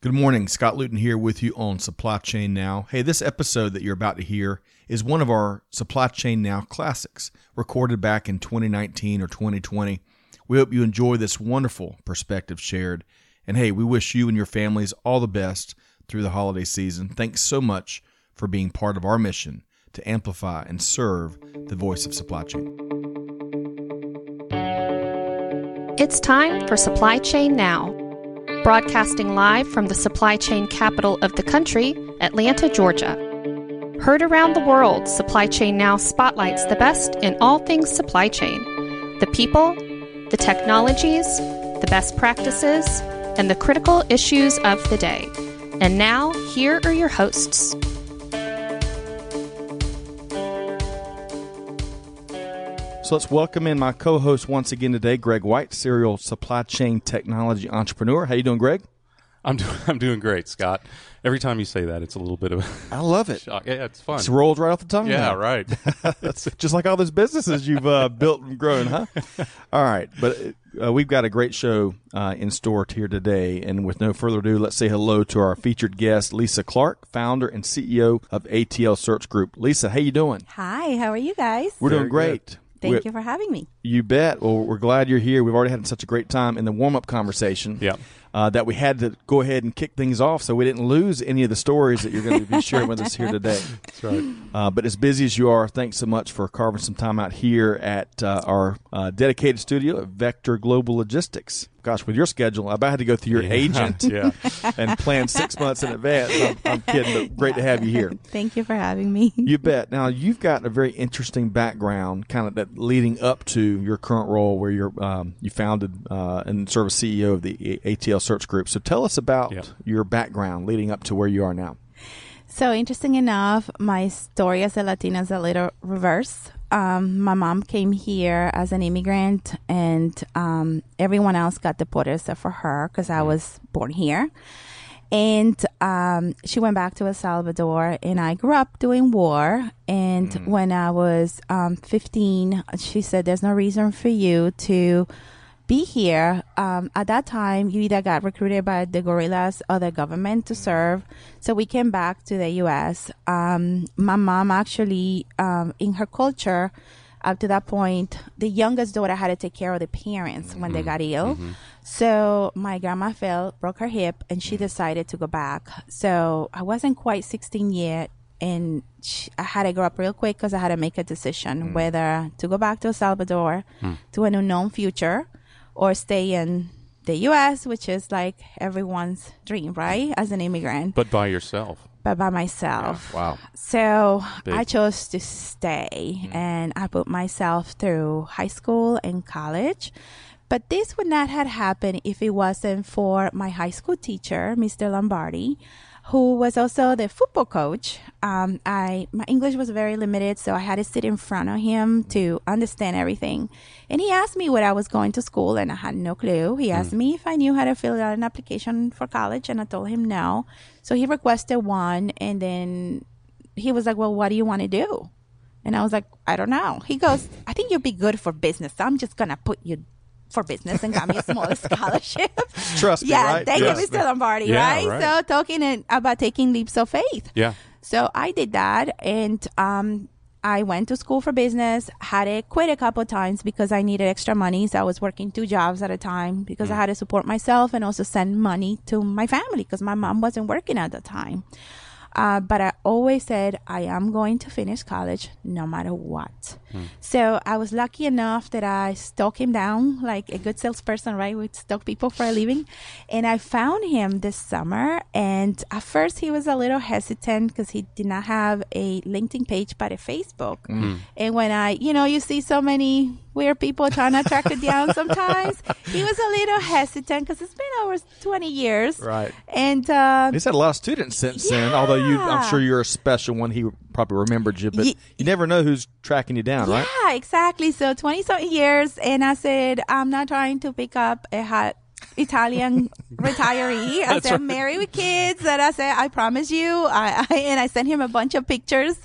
Good morning. Scott Luton here with you on Supply Chain Now. Hey, this episode that you're about to hear is one of our Supply Chain Now classics, recorded back in 2019 or 2020. We hope you enjoy this wonderful perspective shared. And hey, we wish you and your families all the best through the holiday season. Thanks so much for being part of our mission to amplify and serve the voice of supply chain. It's time for Supply Chain Now. Broadcasting live from the supply chain capital of the country, Atlanta, Georgia. Heard around the world, Supply Chain Now spotlights the best in all things supply chain. The people, the technologies, the best practices, and the critical issues of the day. And now, here are your hosts. So let's welcome in my co-host once again today, Greg White, serial supply chain technology entrepreneur. How you doing, Greg? I'm doing great, Scott. Every time you say that, it's a little bit of I love it. shock. Yeah, it's fun. It rolls right off the tongue. Yeah, now. right. That's just like all those businesses you've built and grown, huh? All right, but we've got a great show in store here today, and with no further ado, let's say hello to our featured guest, Lisa Clark, founder and CEO of ATL Search Group. Lisa, how you doing? Hi, how are you guys? We're doing Very great. good. Thank you for having me. You bet. Well, we're glad you're here. We've already had such a great time in the warm-up conversation that we had to go ahead and kick things off so we didn't lose any of the stories that you're going to be sharing with us here today. That's right. But as busy as you are, thanks so much for carving some time out here at our dedicated studio at Vector Global Logistics. Gosh, with your schedule, I about had to go through your agent and plan 6 months in advance. I'm kidding, but great to have you here. Thank you for having me. You bet. Now, you've got a very interesting background, kind of that leading up to your current role where you founded and serve as CEO of the ATL Search Group. So tell us about your background leading up to where you are now. So interesting enough, my story as a Latina is a little reverse. My mom came here as an immigrant, and everyone else got deported except for her because I was born here. And she went back to El Salvador, and I grew up doing war. And when I was 15, she said, there's no reason for you to be here. At that time, you either got recruited by the guerrillas or the government to serve. So we came back to the U.S. My mom actually, in her culture, up to that point, the youngest daughter had to take care of the parents when they got ill. So my grandma fell, broke her hip, and she decided to go back. So I wasn't quite 16 yet, and I had to grow up real quick because I had to make a decision whether to go back to El Salvador to an unknown future or stay in the U.S., which is like everyone's dream, right, as an immigrant. But by yourself. But by myself. Yeah. Wow. So Big. I chose to stay, and I put myself through high school and college. But this would not have happened if it wasn't for my high school teacher, Mr. Lombardi, who was also the football coach. My English was very limited, so I had to sit in front of him to understand everything. And he asked me where I was going to school, and I had no clue. He asked me if I knew how to fill out an application for college, and I told him no. So he requested one, and then he was like, well, what do you want to do? And I was like, I don't know. He goes, I think you'd be good for business, so I'm just going to put you for business, and got me a small scholarship. Trust me, right? Thank you, Mr. Lombardi, right? So talking about taking leaps of faith. Yeah. So I did that, and I went to school for business, had to quit a couple of times because I needed extra money. So I was working 2 jobs at a time because I had to support myself and also send money to my family because my mom wasn't working at the time. But I always said, I am going to finish college no matter what. So I was lucky enough that I stalked him down like a good salesperson, right? We stalk people for a living. And I found him this summer. And at first he was a little hesitant because he did not have a LinkedIn page, but a Facebook. And when you see so many weird people trying to track it down sometimes, he was a little hesitant because it's been over 20 years. Right. And he's had a lot of students since then, although I'm sure you're a special one. He probably remembered you, but you never know who's tracking you down, right? Yeah, exactly. So 20-something years, and I said, I'm not trying to pick up a hot Italian retiree. I said, I'm married with kids. And I said, I promise you. And I sent him a bunch of pictures.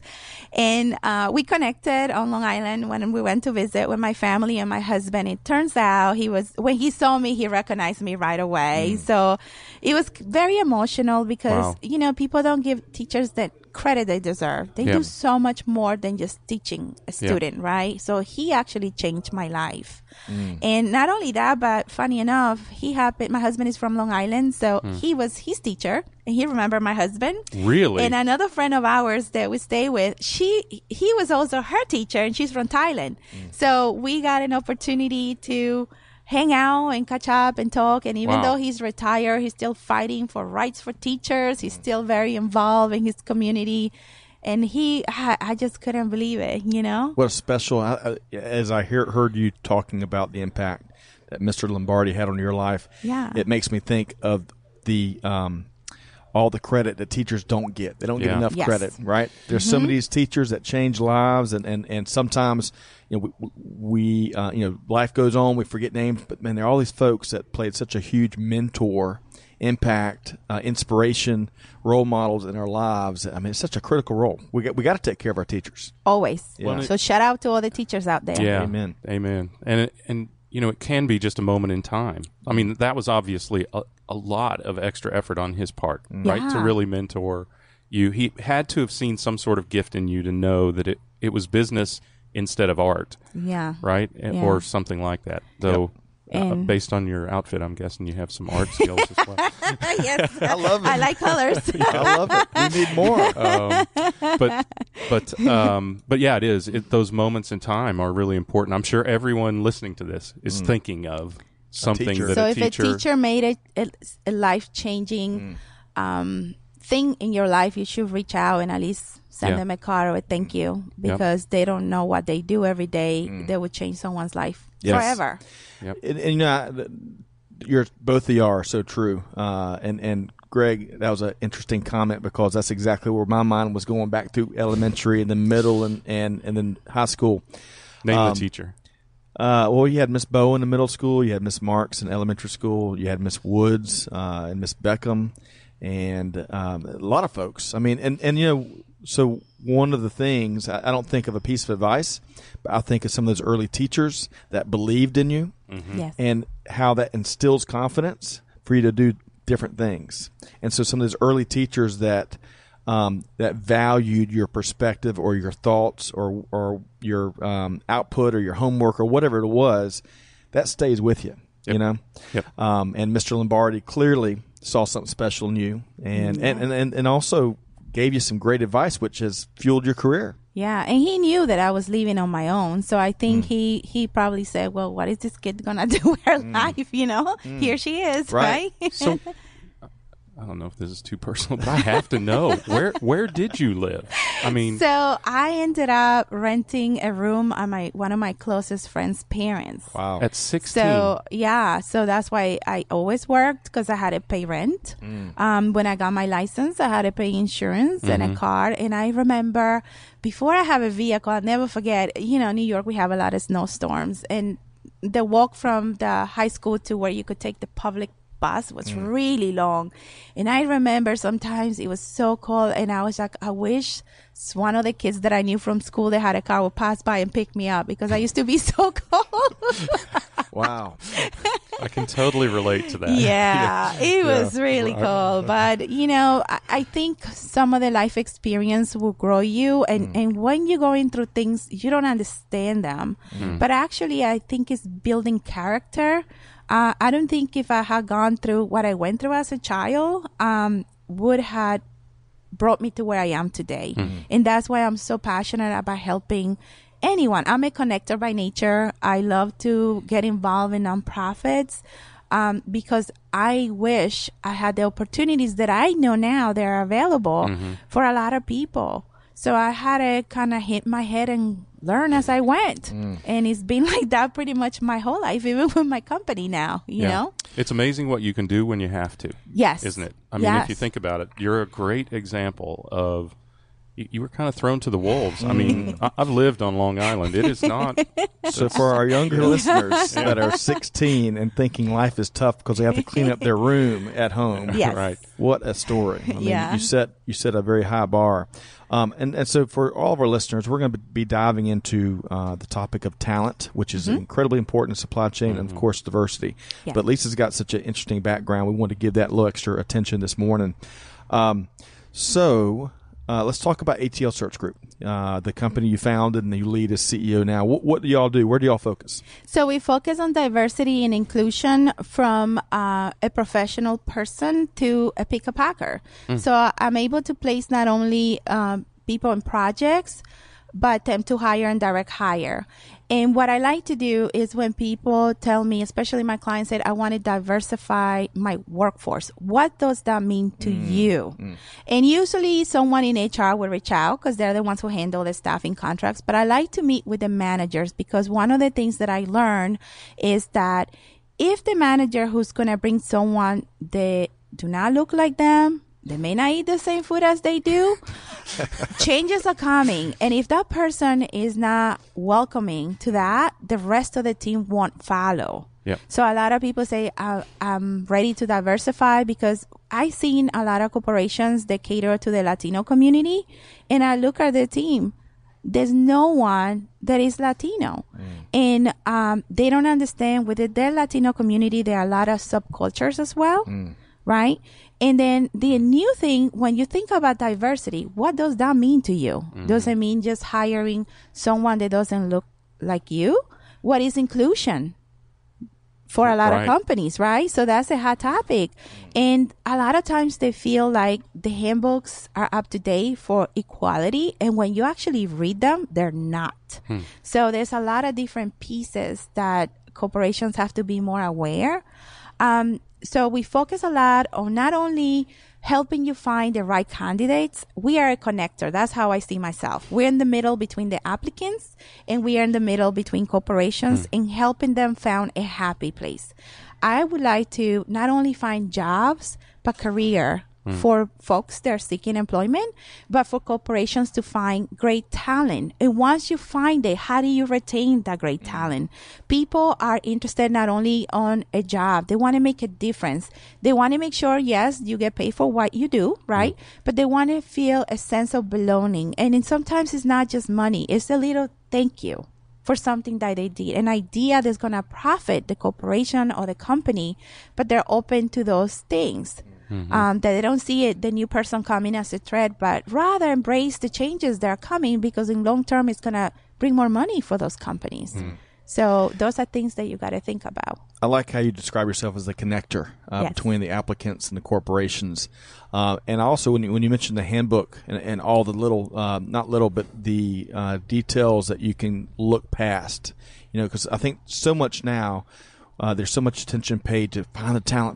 And we connected on Long Island when we went to visit with my family and my husband. It turns out when he saw me, he recognized me right away. So it was very emotional because, people don't give teachers that credit they deserve. They do so much more than just teaching a student, right? So he actually changed my life. And not only that, but funny enough, my husband is from Long Island, so he was his teacher, and he remembered my husband. Really? And another friend of ours that we stay with, he was also her teacher, and she's from Thailand. So we got an opportunity to hang out and catch up and talk. And even though he's retired, he's still fighting for rights for teachers. He's still very involved in his community. And I just couldn't believe it, What a special, as I heard you talking about the impact that Mr. Lombardi had on your life, it makes me think of the all the credit that teachers don't get. They don't get enough credit, right? There's some of these teachers that change lives, and sometimes we life goes on, we forget names, but man, there are all these folks that played such a huge mentor, impact, inspiration, role models in our lives. I mean, it's such a critical role. We got to take care of our teachers always. Yeah. So shout out to all the teachers out there. Yeah, amen. And it can be just a moment in time. I mean, that was obviously a lot of extra effort on his part, right, to really mentor you. He had to have seen some sort of gift in you to know that it was business instead of art, right, or something like that. Though, based on your outfit, I'm guessing you have some art skills as well. Yes, I love it. I like colors. I love it. We need more. But yeah, it is. Those moments in time are really important. I'm sure everyone listening to this is thinking of something that so a if teacher. a teacher made a life-changing thing in your life, you should reach out and at least send them a card or a thank you, because they don't know what they do every day. They would change someone's life forever. Yep. And you're both of you are so true. And Greg, that was an interesting comment because that's exactly where my mind was going back through elementary and then middle and then high school. Name the teacher. Well, you had Miss Bowen in middle school, you had Miss Marks in elementary school, you had Miss Woods and Miss Beckham, and a lot of folks. I mean, and so one of the things, I don't think of a piece of advice, but I think of some of those early teachers that believed in you, and how that instills confidence for you to do different things. And so some of those early teachers that valued your perspective or your thoughts or your output or your homework or whatever it was, that stays with you, Yep. And Mr. Lombardi clearly saw something special in you and also gave you some great advice, which has fueled your career. Yeah, and he knew that I was leaving on my own. So I think he probably said, well, what is this kid going to do with her life? Here she is, right? So I don't know if this is too personal, but I have to know, where did you live? I mean, so I ended up renting a room at one of my closest friends' parents. Wow. At 16. So that's why I always worked, because I had to pay rent. When I got my license, I had to pay insurance and a car. And I remember before I have a vehicle, I'll never forget, New York, we have a lot of snowstorms, and the walk from the high school to where you could take the public bus was really long. And I remember sometimes it was so cold, and I was like, I wish one of the kids that I knew from school that had a car would pass by and pick me up, because I used to be so cold. Wow. I can totally relate to that. Yeah, it was really cold. But, I think some of the life experience will grow you. And when you're going through things, you don't understand them. But actually, I think it's building character. I don't think if I had gone through what I went through as a child, would have brought me to where I am today. And that's why I'm so passionate about helping anyone. I'm a connector by nature. I love to get involved in nonprofits because I wish I had the opportunities that I know now that are available for a lot of people. So I had to kind of hit my head and learn as I went. And it's been like that pretty much my whole life, even with my company now, you know? It's amazing what you can do when you have to. Yes. Isn't it? I mean, if you think about it, you're a great example of, you were kind of thrown to the wolves. I mean, I've lived on Long Island. It is not. So for our younger listeners that are 16 and thinking life is tough because they have to clean up their room at home, Yes. Right. what a story! I mean, Yeah. you set a very high bar, and so for all of our listeners, we're going to be diving into the topic of talent, which is incredibly important in supply chain, and of course diversity. Yeah. But Lisa's got such an interesting background; we want to give that a little extra attention this morning. So let's talk about ATL Search Group, the company you founded and you lead as CEO now. What do y'all do? Where do y'all focus? So we focus on diversity and inclusion from a professional person to a pick-a-packer. So I'm able to place not only people in projects, but attempt to hire and direct hire. And what I like to do is when people tell me, especially my clients, said, I want to diversify my workforce. What does that mean to you? And usually someone in HR will reach out because they're the ones who handle the staffing contracts. But I like to meet with the managers because one of the things that I learned is that if the manager who's going to bring someone, they do not look like them, they may not eat the same food as they do. Changes are coming. And if that person is not welcoming to that, the rest of the team won't follow. Yep. So a lot of people say, I'm ready to diversify because I've seen a lot of corporations that cater to the Latino community. And I look at the team. There's no one that is Latino. And they don't understand within their Latino community, there are a lot of subcultures as well. Right? And then the new thing, when you think about diversity, what does that mean to you? Does it mean just hiring someone that doesn't look like you? What is inclusion for a lot of companies, right? So that's a hot topic. And a lot of times they feel like the handbooks are up to date for equality. And when you actually read them, they're not. So there's a lot of different pieces that corporations have to be more aware. So we focus a lot on not only helping you find the right candidates. We are a connector. That's how I see myself. We're in the middle between the applicants and we are in the middle between corporations and helping them find a happy place. I would like to not only find jobs, but career for folks that are seeking employment, but for corporations to find great talent. And once you find it, how do you retain that great talent? People are interested not only on a job, they want to make a difference. They want to make sure, yes, you get paid for what you do, right? But they want to feel a sense of belonging. And sometimes it's not just money, it's a little thank you for something that they did, an idea that's going to profit the corporation or the company, but they're open to those things. That they don't see it, the new person coming as a threat, but rather embrace the changes that are coming because in long term, it's going to bring more money for those companies. So those are things that you got to think about. I like how you describe yourself as the connector between the applicants and the corporations. And also when you mentioned the handbook and all the little, not little, but the details that you can look past, because I think so much now, there's so much attention paid to find the talent,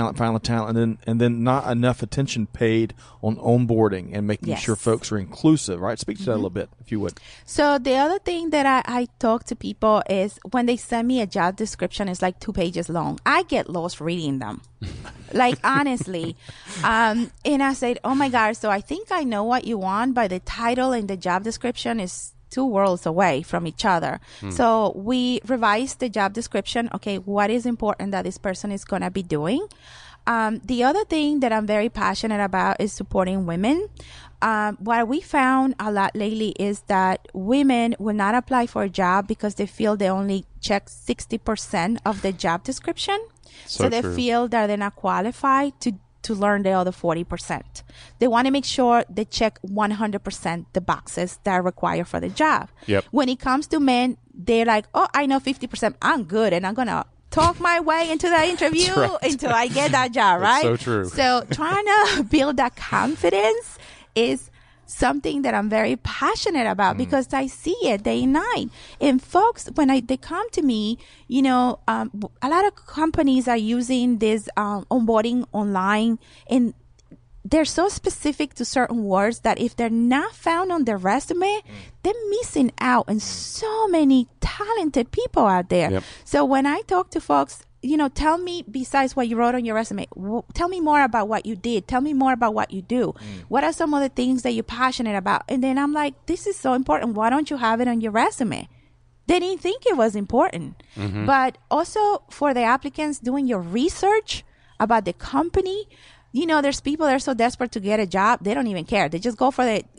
and then not enough attention paid on onboarding and making sure folks are inclusive, right? Speak to that a little bit, if you would. So the other thing that I talk to people is when they send me a job description, it's like 2 pages long. I get lost reading them. Like, honestly. And I said, oh my God, so I think I know what you want, but the title and the job description is 2 worlds away from each other. So we revised the job description. Okay, what is important that this person is going to be doing? The other thing that I'm very passionate about is supporting women. What we found a lot lately is that women will not apply for a job because they feel they only check 60% of the job description. So they feel that they're not qualified to learn the other 40%. They want to make sure they check 100% the boxes that are required for the job. When it comes to men, they're like, oh, I know 50%. I'm good. And I'm going to talk my way into that interview until I get that job, right? That's so true. So trying to build that confidence is something that I'm very passionate about because I see it day and night. And folks, when they come to me, a lot of companies are using this onboarding online, and they're so specific to certain words that if they're not found on their resume, they're missing out on so many talented people out there. So when I talk to folks, tell me, besides what you wrote on your resume, tell me more about what you did. Tell me more about what you do. What are some of the things that you're passionate about? And then I'm like, this is so important. Why don't you have it on your resume? They didn't think it was important. But also for the applicants, doing your research about the company. There's people that are so desperate to get a job, they don't even care. They just go for the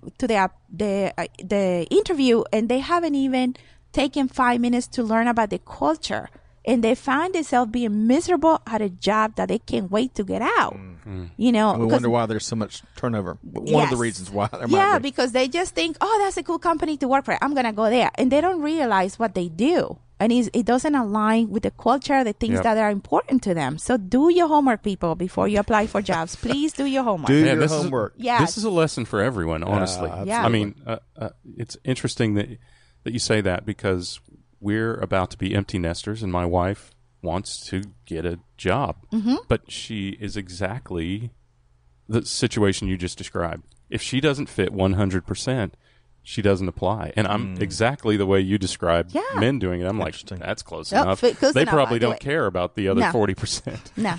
interview, and they haven't even taken 5 minutes to learn about the culture. And they find themselves being miserable at a job that they can't wait to get out. And we wonder why there's so much turnover. One of the reasons why. Yeah, because they just think, oh, that's a cool company to work for. I'm going to go there. And they don't realize what they do. And it doesn't align with the culture, the things that are important to them. So do your homework, people, before you apply for jobs. Please do your homework. Do your homework. This is a lesson for everyone, honestly. Yeah. I mean, it's interesting that you say that, because we're about to be empty nesters, and my wife wants to get a job. But she is exactly the situation you just described. If she doesn't fit 100%, she doesn't apply. And I'm exactly the way you described men doing it. I'm like, that's close enough. They probably don't care about the other 40%. No.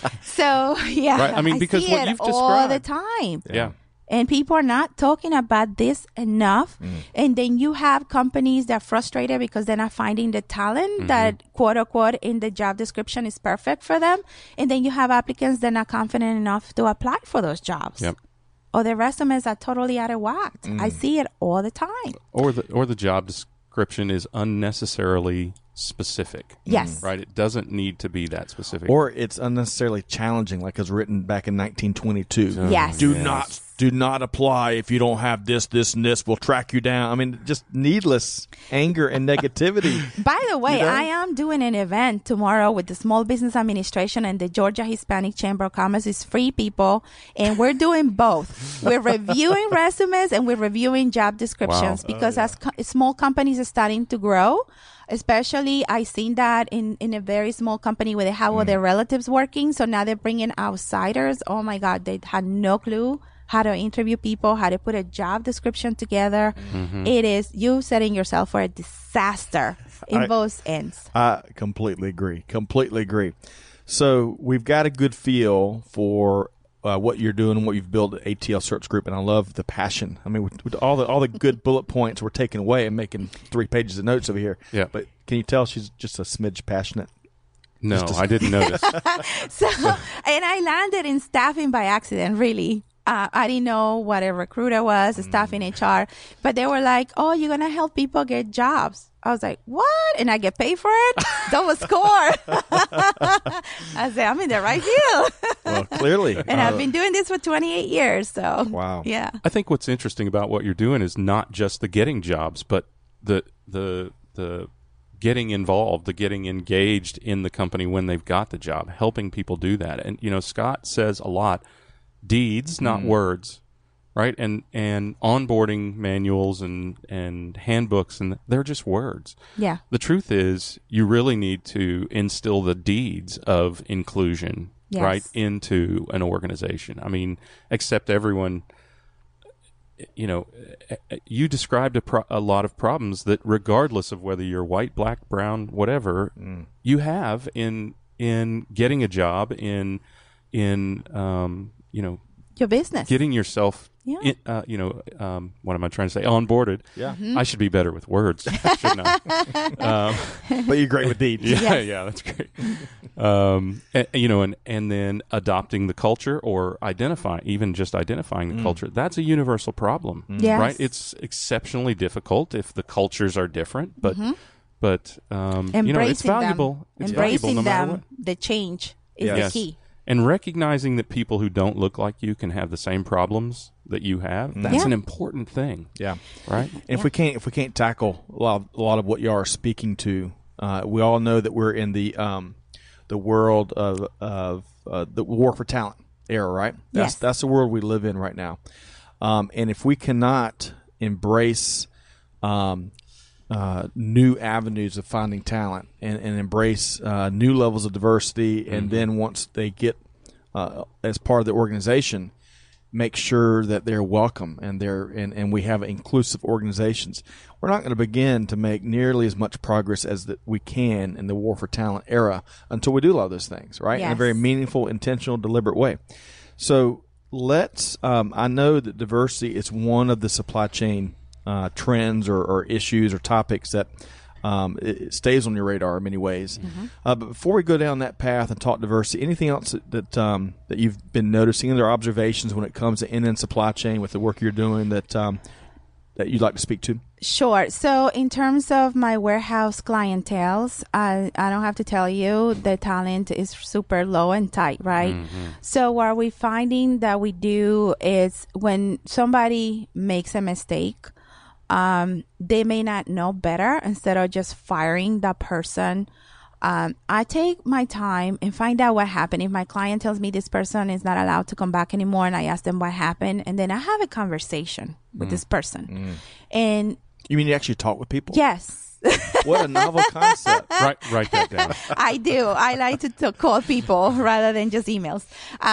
So, yeah. Right? I mean, because see what it you've all described. the time. Yeah. And people are not talking about this enough. And then you have companies that are frustrated because they're not finding the talent that, quote unquote, in the job description is perfect for them. And then you have applicants that are not confident enough to apply for those jobs. Yep. Or their resumes are totally out of whack. I see it all the time. Or the job description is unnecessarily specific. Yes. Right? It doesn't need to be that specific. Or it's unnecessarily challenging, like it was written back in 1922. Yes. Do not apply if you don't have this, and this. We'll track you down. I mean, just needless anger and negativity. By the way, I am doing an event tomorrow with the Small Business Administration and the Georgia Hispanic Chamber of Commerce. It's free, people, and we're doing both. We're reviewing resumes and we're reviewing job descriptions because as small companies are starting to grow, especially I seen that in a very small company where they have all their relatives working. So now they're bringing outsiders. Oh my God, they had no clue how to interview people, how to put a job description together. It is you setting yourself for a disaster in both ends. I completely agree. So we've got a good feel for what you're doing and what you've built at ATL Search Group, and I love the passion. I mean, with all the good bullet points we're taking away and making 3 pages of notes over here. Yeah. But can you tell she's just a smidge passionate? No, I didn't notice. And I landed in staffing by accident, really. I didn't know what a recruiter was, a staff in HR, but they were like, oh, you're going to help people get jobs. I was like, what? And I get paid for it? Double score. I said, I'm in the right field. Well, clearly. And I've been doing this for 28 years. So, wow. Yeah. I think what's interesting about what you're doing is not just the getting jobs, but the getting involved, the getting engaged in the company when they've got the job, helping people do that. And, Scott says a lot, deeds, not words, right? And onboarding manuals and handbooks, and they're just words. Yeah. The truth is, you really need to instill the deeds of inclusion, right, into an organization. I mean, accept everyone. You described a lot of problems that, regardless of whether you're white, black, brown, whatever, you have in getting a job, in your business, getting yourself, what am I trying to say? Onboarded. Yeah. I should be better with words, shouldn't I? But you're great with deeds. Yeah, that's great. And then adopting the culture, or identifying the culture. That's a universal problem, right? It's exceptionally difficult if the cultures are different, but it's valuable. It's valuable no matter what. The change is the key. And recognizing that people who don't look like you can have the same problems that you have, that's an important thing. Yeah. Right? And if we can't tackle a lot of what you are speaking to, we all know that we're in the world of the war for talent era, right? That's the world we live in right now. And if we cannot embrace new avenues of finding talent and embrace new levels of diversity, and then once they get as part of the organization, make sure that they're welcome and we have inclusive organizations, we're not going to begin to make nearly as much progress as that we can in the war for talent era until we do a lot of those things, right? Yes. In a very meaningful, intentional, deliberate way. So let's, I know that diversity is one of the supply chain trends or issues or topics that it stays on your radar in many ways. But before we go down that path and talk diversity, anything else that you've been noticing, other observations when it comes to end-to-end supply chain with the work you're doing that you'd like to speak to? Sure. So in terms of my warehouse clientels, I don't have to tell you the talent is super low and tight, right? So what we're finding that we do is when somebody makes a mistake, they may not know better. Instead of just firing that person, I take my time and find out what happened. If my client tells me this person is not allowed to come back anymore, and I ask them what happened, and then I have a conversation with this person. And you mean you actually talk with people? yes. What a novel concept. Write that down. I do. I like to call people rather than just emails.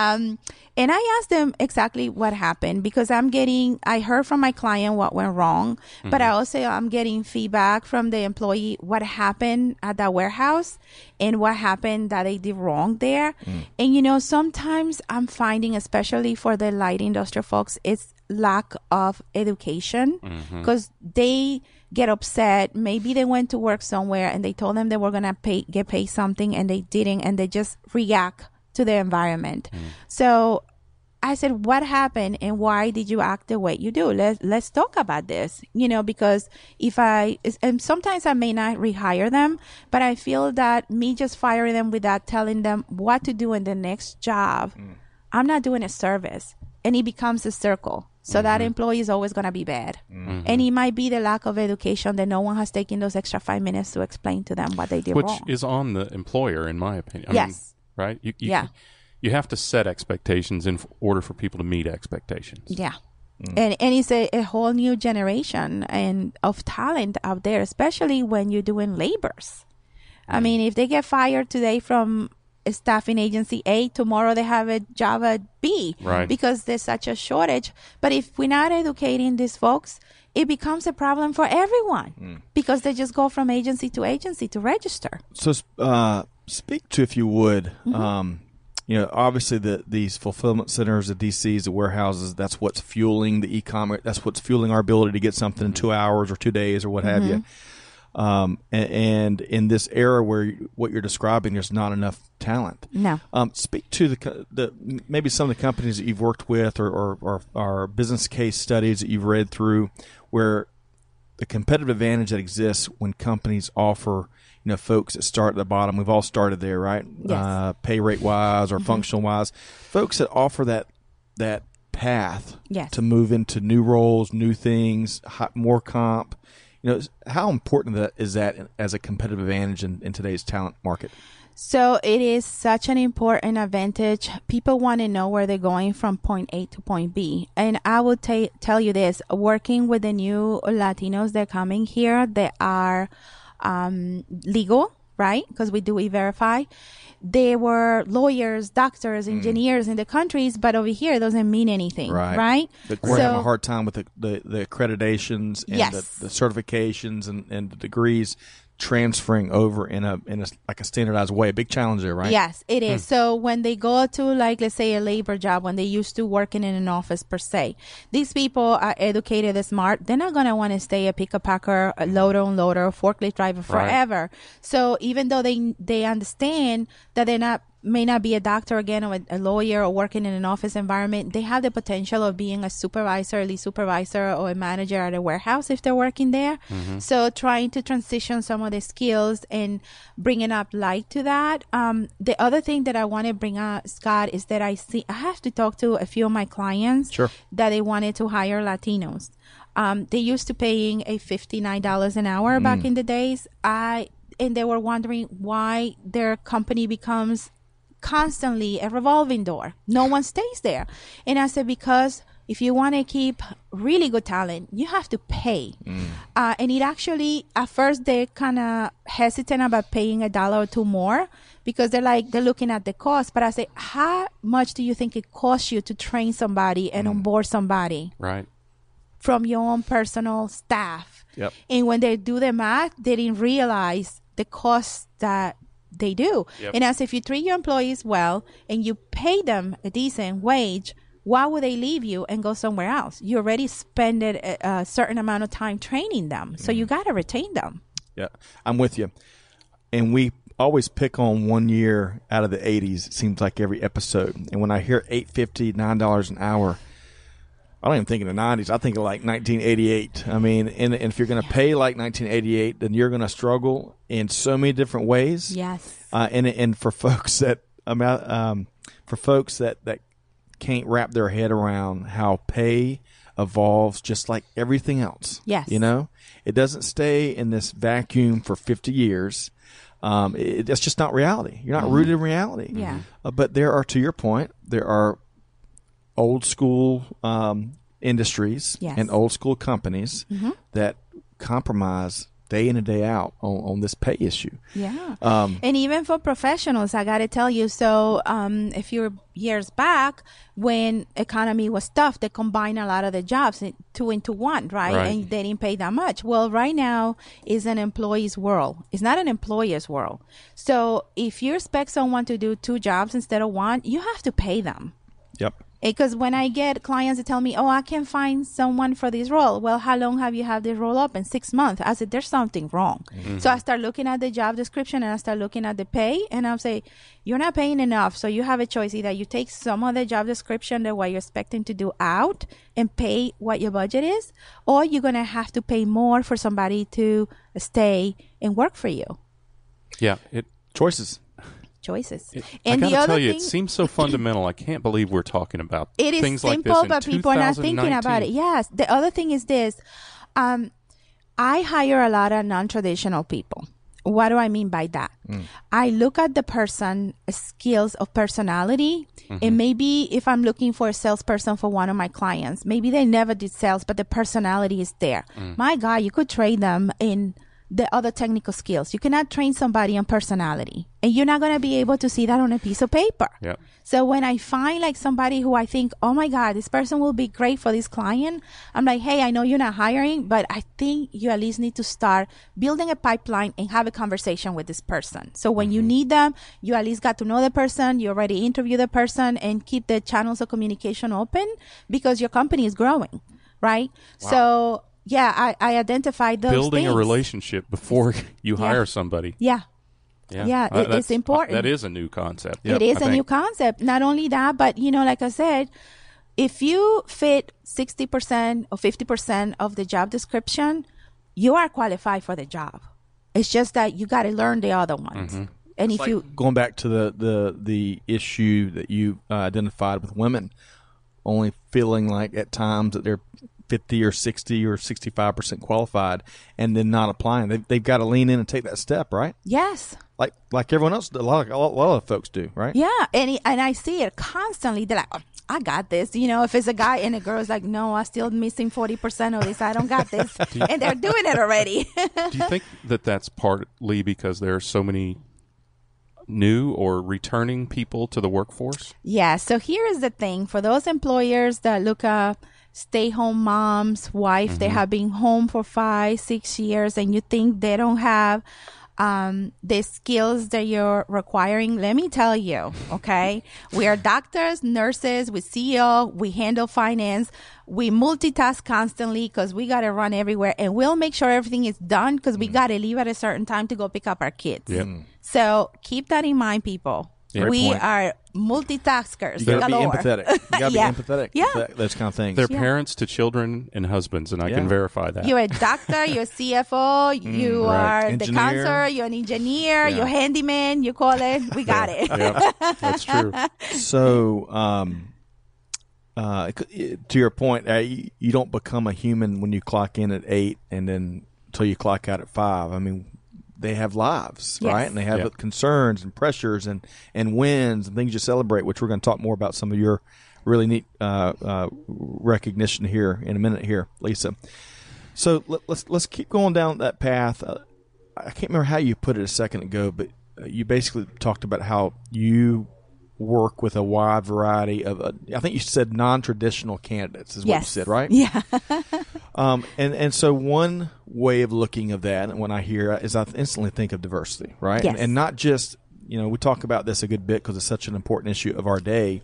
And I asked them exactly what happened because I heard from my client what went wrong, but I'm getting feedback from the employee, what happened at that warehouse and what happened that they did wrong there. And, sometimes I'm finding, especially for the light industrial folks, it's lack of education because they get upset. Maybe they went to work somewhere and they told them they were going to get paid something and they didn't, and they just react to the environment. So I said, what happened and why did you act the way you do? Let's talk about this, because and sometimes I may not rehire them, but I feel that me just firing them without telling them what to do in the next job, I'm not doing a service, and it becomes a circle. So that employee is always going to be bad. And it might be the lack of education that no one has taken those extra 5 minutes to explain to them what they did wrong. Which is on the employer, in my opinion. Yes. Right? You have to set expectations in order for people to meet expectations. Yeah. And it's a whole new generation of talent out there, especially when you're doing labors. I mean, if they get fired today from a staffing agency A, tomorrow they have a job at B, right? Because there's such a shortage. But if we're not educating these folks, it becomes a problem for everyone because they just go from agency to register. So speak to, if you would, obviously these fulfillment centers, the DCs, the warehouses, that's what's fueling the e-commerce. That's what's fueling our ability to get something in 2 hours or 2 days or what have you. And in this era where what you're describing, there's not enough talent. No. Speak to the maybe some of the companies that you've worked with or business case studies that you've read through where the competitive advantage that exists when companies offer, folks that start at the bottom. We've all started there, right? Yes. Pay rate wise or functional wise, folks that offer that path to move into new roles, new things, more comp. How important is that as a competitive advantage in today's talent market? So it is such an important advantage. People want to know where they're going from point A to point B. And I will tell you this, working with the new Latinos that are coming here, they are legal, right? Because we do E-Verify. They were lawyers, doctors, engineers in the countries, but over here it doesn't mean anything, right? We're having a hard time with the accreditations and the certifications and the degrees transferring over in a like a standardized way. A big challenge there, right? Yes, it is. So when they go to, like, let's say a labor job, when they used to working in an office per se, these people are educated and smart. They're not going to want to stay a pick-a-packer, a loader, forklift driver forever. So even though they understand that they may not be a doctor again or a lawyer or working in an office environment, they have the potential of being a supervisor, lead supervisor, or a manager at a warehouse if they're working there. So trying to transition some of the skills and bringing up light to that. The other thing that I want to bring up, Scott, is that I have to talk to a few of my clients that they wanted to hire Latinos. They used to paying a $59 an hour back in the days. And they were wondering why their company becomes constantly a revolving door. No one stays there. And I said, because if you want to keep really good talent, you have to pay. And it actually, at first, they're kind of hesitant about paying $1 or $2 more because they're looking at the cost. But I say, how much do you think it costs you to train somebody and onboard somebody? Right. From your own personal staff. Yep. And when they do the math, they didn't realize the cost that they do. Yep. And as if you treat your employees well and you pay them a decent wage, why would they leave you and go somewhere else? You already spent a certain amount of time training them. So you got to retain them. Yeah, I'm with you. And we always pick on 1 year out of the 80s, it seems like every episode. And when I hear $8.50, $9 an hour, I don't even think in the 90s. I think of like 1988. I mean, and if you're going to pay like 1988, then you're going to struggle in so many different ways. Yes. And for folks that that can't wrap their head around how pay evolves, just like everything else. Yes. You know, it doesn't stay in this vacuum for 50 years. That's just not reality. You're not rooted in reality. Yeah. But there are, to your point, there are old school industries Yes. and old school companies that compromise day in and day out on this pay issue. Yeah. And even for professionals, I got to tell you, so a few years back when economy was tough, they combined a lot of the jobs two into one, right? And they didn't pay that much. Well, right now is an employee's world. It's not an employer's world. So if you expect someone to do 2 jobs instead of 1, you have to pay them. Yep. Because when I get clients that tell me, oh, I can find someone for this role. Well, how long have you had this role up? In 6 months. I said, there's something wrong. So I start looking at the job description and I start looking at the pay. And I'll say, you're not paying enough. So you have a choice. Either you take some of the job description that what you're expecting to do out and pay what your budget is, or you're going to have to pay more for somebody to stay and work for you. Yeah. Choices. Choices. And I gotta tell you, it seems so fundamental. I can't believe we're talking about it is things simple, like this in but people are not thinking about it. Yes. The other thing is this. I hire a lot of non-traditional people. What do I mean by that? I look at the person skills of personality, and maybe if I'm looking for a salesperson for one of my clients, maybe they never did sales, but the personality is there. My God, you could train them in the other technical skills. You cannot train somebody on personality, and you're not going to be able to see that on a piece of paper. Yep. So when I find like somebody who I think, oh my God, this person will be great for this client, I'm like, hey, I know you're not hiring, but I think you at least need to start building a pipeline and have a conversation with this person. So when you need them, you at least got to know the person, you already interview the person, and keep the channels of communication open because your company is growing, right? Wow. So yeah, I identified those Building things. a relationship before you hire somebody. Yeah. It's important. That is a new concept. It is a new concept. Not only that, but, you know, like I said, if you fit 60% or 50% of the job description, you are qualified for the job. It's just that you got to learn the other ones. And it's like going back to the issue that you identified with women, only feeling like at times that they're 50 or 60 or 65% qualified and then not applying. They've got to lean in and take that step, right? Yes. Like everyone else, a lot of folks do, right? Yeah, and I see it constantly. They're like, oh, I got this. You know, if it's a guy and a girl's like, no, I'm still missing 40% of this. I don't got this. And they're doing it already. Do you think that that's partly because there are so many new or returning people to the workforce? Yeah, so here is the thing. For those employers that look up stay-home moms, wife, they have been home for 5-6 years, and you think they don't have the skills that you're requiring, let me tell you, okay? We are doctors, nurses, we CEO, we handle finance, we multitask constantly because we got to run everywhere, and we'll make sure everything is done because we got to leave at a certain time to go pick up our kids. Yep. So keep that in mind, people. Yeah, we are multitaskers. You got to be empathetic. You got to be empathetic. Yeah. Those kind of things. They're parents to children and husbands, and I can verify that. You're a doctor, you're a CFO, you are Engineer. the counselor, you're an engineer, you're handyman, you call it. We got it. Yeah, that's true. So, to your point, you don't become a human when you clock in at 8 and then until you clock out at 5. I mean, they have lives, right? And they have concerns and pressures and wins and things you celebrate, which we're going to talk more about some of your really neat recognition here in a minute here, Lisa. So let's keep going down that path. I can't remember how you put it a second ago, but you basically talked about how you work with a wide variety of, I think you said non-traditional candidates is what you said, right? Yeah. And so one way of looking of that, and when I hear it, is I instantly think of diversity, right? Yes. And not just, we talk about this a good bit because it's such an important issue of our day,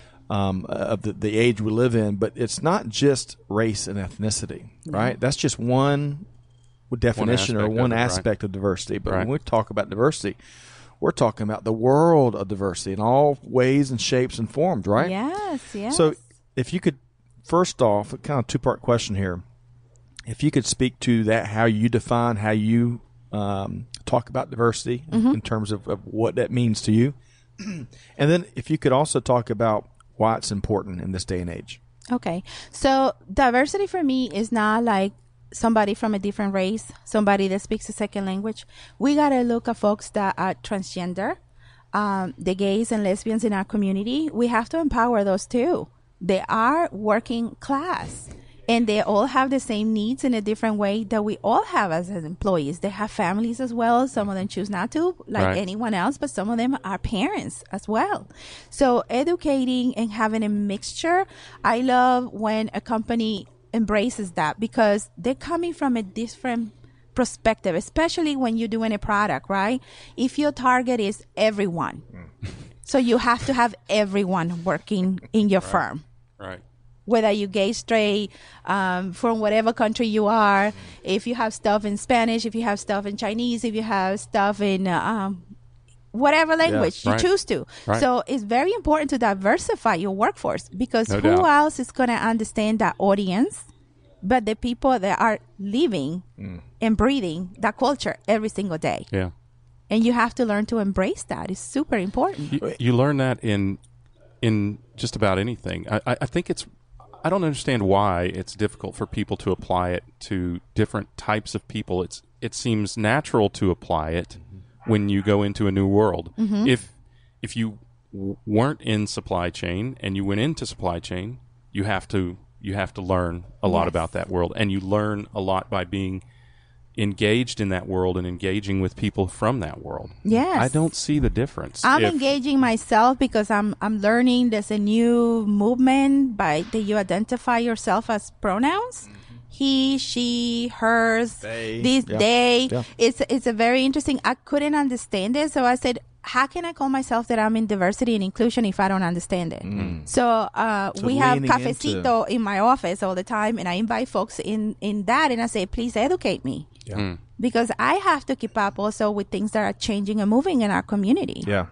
of the age we live in, but it's not just race and ethnicity, right? That's just one definition or one aspect of diversity. But when we talk about diversity, we're talking about the world of diversity in all ways and shapes and forms, right? Yes, yes. So if you could, first off, a kind of two-part question here. If you could speak to that, how you define, how you talk about diversity in terms of what that means to you. And then if you could also talk about why it's important in this day and age. Okay. So diversity for me is not like somebody from a different race, somebody that speaks a second language. We got to look at folks that are transgender, the gays and lesbians in our community. We have to empower those too. They are working class and they all have the same needs in a different way that we all have as employees. They have families as well. Some of them choose not to, like anyone else, but some of them are parents as well. So educating and having a mixture, I love when a company embraces that because they're coming from a different perspective, especially when you're doing a product, right? If your target is everyone, so you have to have everyone working in your firm. Right. Whether you gay, straight, from whatever country you are, if you have stuff in Spanish, if you have stuff in Chinese, if you have stuff in whatever language you choose to. Right. So it's very important to diversify your workforce because who else is going to understand that audience but the people that are living and breathing that culture every single day. Yeah. And you have to learn to embrace that. It's super important. You learn that in just about anything. I think I don't understand why it's difficult for people to apply it to different types of people. It seems natural to apply it when you go into a new world. If you weren't in supply chain and you went into supply chain, you have to learn a lot about that world, and you learn a lot by being engaged in that world and engaging with people from that world. Yes. I don't see the difference. I'm engaging myself because I'm learning there's a new movement that you identify yourself as pronouns. He, she, hers, they. Yeah. It's a very interesting. I couldn't understand it, so I said, how can I call myself that I'm in diversity and inclusion if I don't understand it? So we have cafecito in my office all the time, and I invite folks in that, and I say, please educate me. Yeah. Because I have to keep up also with things that are changing and moving in our community. Yeah.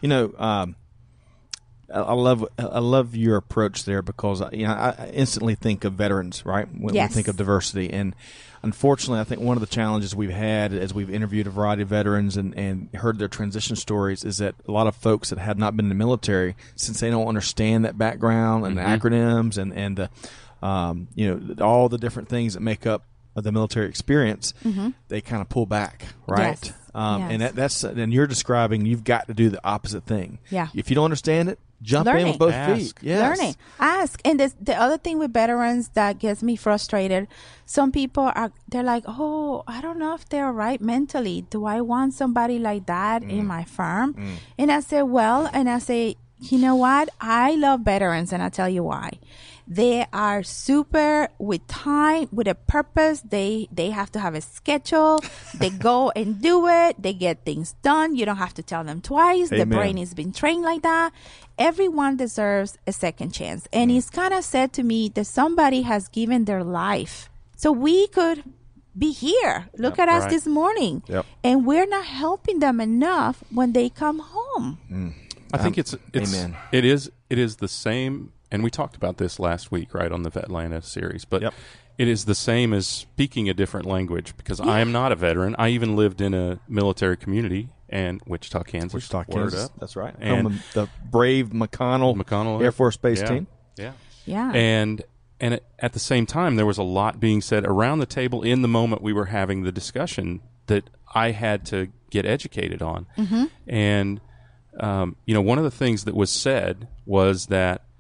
I love your approach there because I instantly think of veterans, right? When we think of diversity, and unfortunately, I think one of the challenges we've had as we've interviewed a variety of veterans and heard their transition stories is that a lot of folks that have not been in the military, since they don't understand that background and the acronyms and all the different things that make up the military experience, they kind of pull back, right? Yes. And and you're describing you've got to do the opposite thing. Yeah. If you don't understand it, jump in with both feet. Yes. Learning. Ask. And the other thing with veterans that gets me frustrated, some people they're like, oh, I don't know if they're right mentally. Do I want somebody like that in my firm? And I say, you know what? I love veterans, and I'll tell you why. They are super with time, with a purpose. They have to have a schedule. They go and do it. They get things done. You don't have to tell them twice. Amen. The brain has been trained like that. Everyone deserves a second chance. And it's kind of said to me that somebody has given their life so we could be here. Look at us this morning. Yep. And we're not helping them enough when they come home. I think it is the same, and we talked about this last week, right, on the Vetlanta series, but it is the same as speaking a different language because I am not a veteran. I even lived in a military community in Wichita, Kansas. That's right. And the brave McConnell Air Force Base team. Yeah. And at the same time, there was a lot being said around the table in the moment we were having the discussion that I had to get educated on. And one of the things that was said was that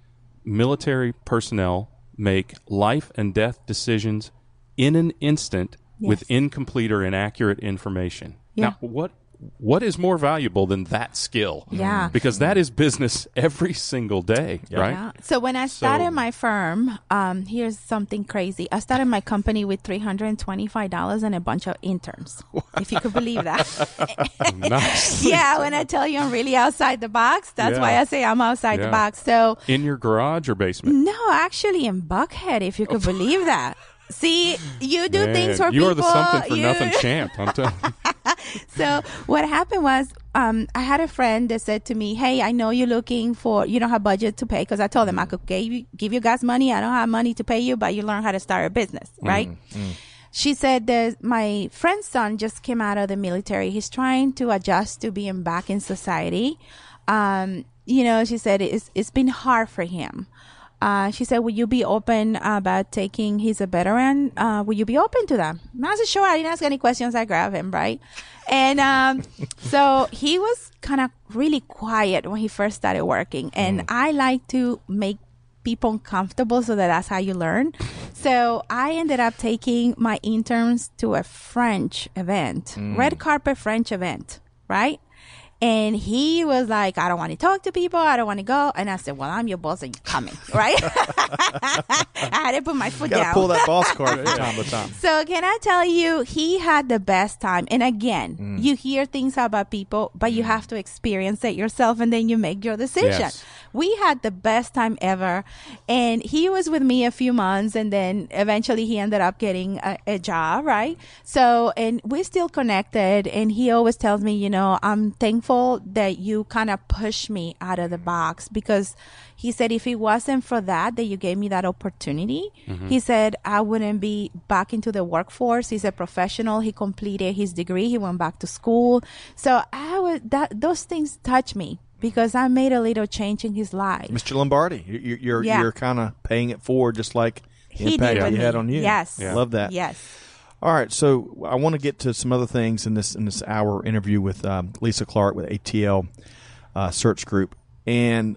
military personnel make life and death decisions in an instant with incomplete or inaccurate information. Yeah. Now, what is more valuable than that skill? Yeah. Because that is business every single day, right? Yeah. So when I started my firm, here's something crazy. I started my company with $325 and a bunch of interns, if you could believe that. Nice. Yeah, when I tell you I'm really outside the box, that's why I say I'm outside the box. So in your garage or basement? no, actually in Buckhead, if you could believe that. See, you do things for you people. are the something for nothing champ. I'm telling you. So what happened was, I had a friend that said to me, "Hey, I know you're looking for, you don't have budget to pay." Because I told them I could give you guys money. I don't have money to pay you, but you learn how to start a business, right? She said that my friend's son just came out of the military. He's trying to adjust to being back in society. She said it's been hard for him. She said, "Will you be open about taking? He's a veteran. Will you be open to that?" And I said, "Sure." I didn't ask any questions. I grabbed him, right? And so he was kind of really quiet when he first started working. And I like to make people uncomfortable so that's how you learn. So I ended up taking my interns to a French event, red carpet French event, right? And he was like, "I don't want to talk to people. I don't want to go." And I said, "Well, I'm your boss and you're coming," right? I had to put my foot down. Got to pull that boss card from time to time. So can I tell you, he had the best time. And again, you hear things about people, but you have to experience it yourself and then you make your decision. Yes. We had the best time ever. And he was with me a few months and then eventually he ended up getting a job, right? So, and we're still connected. And he always tells me, I'm thankful that you kind of pushed me out of the box, because he said if it wasn't for that you gave me that opportunity, he said I wouldn't be back into the workforce. He's a professional. He completed his degree. He went back to school. So those things touch me because I made a little change in his life. Mr. Lombardi, you're kind of paying it forward, just like the impact he had on you. Yes. Yeah. Love that. Yes. All right, so I want to get to some other things in this hour interview with Lisa Clark with ATL Search Group, and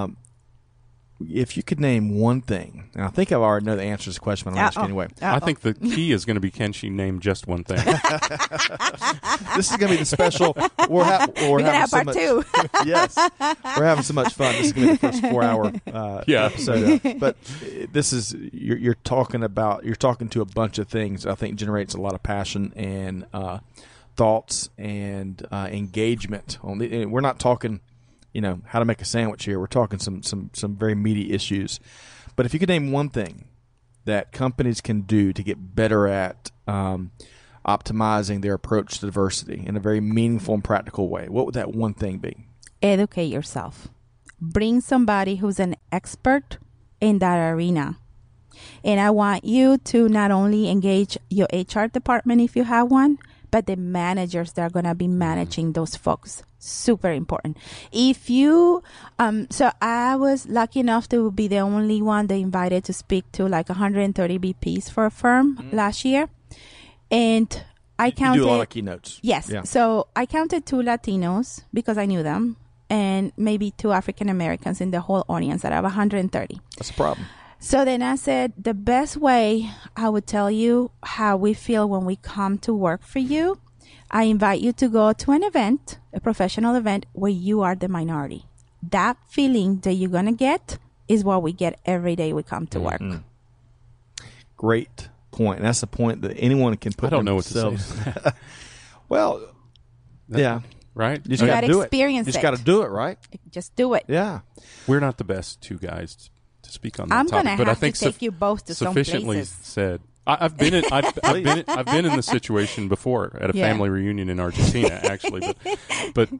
if you could name one thing, and I think I already know the answer to this question, but I'll ask you anyway. I think the key is going to be, can she name just one thing? This is going to be the special. We're going to have part two. Yes, we're having so much fun. This is going to be the first 4-hour episode. But this is you're talking to a bunch of things. I think generates a lot of passion and thoughts and engagement. We're not talking, how to make a sandwich here. We're talking some very meaty issues. But if you could name one thing that companies can do to get better at optimizing their approach to diversity in a very meaningful and practical way, what would that one thing be? Educate yourself. Bring somebody who's an expert in that arena. And I want you to not only engage your HR department if you have one, but the managers that are going to be managing those folks. Super important. If you, so I was lucky enough to be the only one they invited to speak to like 130 VPs for a firm last year. And I counted. You do a lot of keynotes. Yes. Yeah. So I counted 2 Latinos because I knew them and maybe 2 African Americans in the whole audience out of 130. That's a problem. So then I said, the best way I would tell you how we feel when we come to work for you, I invite you to go to an event, a professional event, where you are the minority. That feeling that you're going to get is what we get every day we come to work. Great point. And that's the point that anyone can put. I don't know what to say. Well, yeah. Right? You just got to do it. Experience You just got to do it, right? Just do it. Yeah. We're not the best 2 guys to speak on that I'm topic, going to but I have think to take you both to some sufficiently places. said. I've been in this situation before at a family reunion in Argentina, actually. But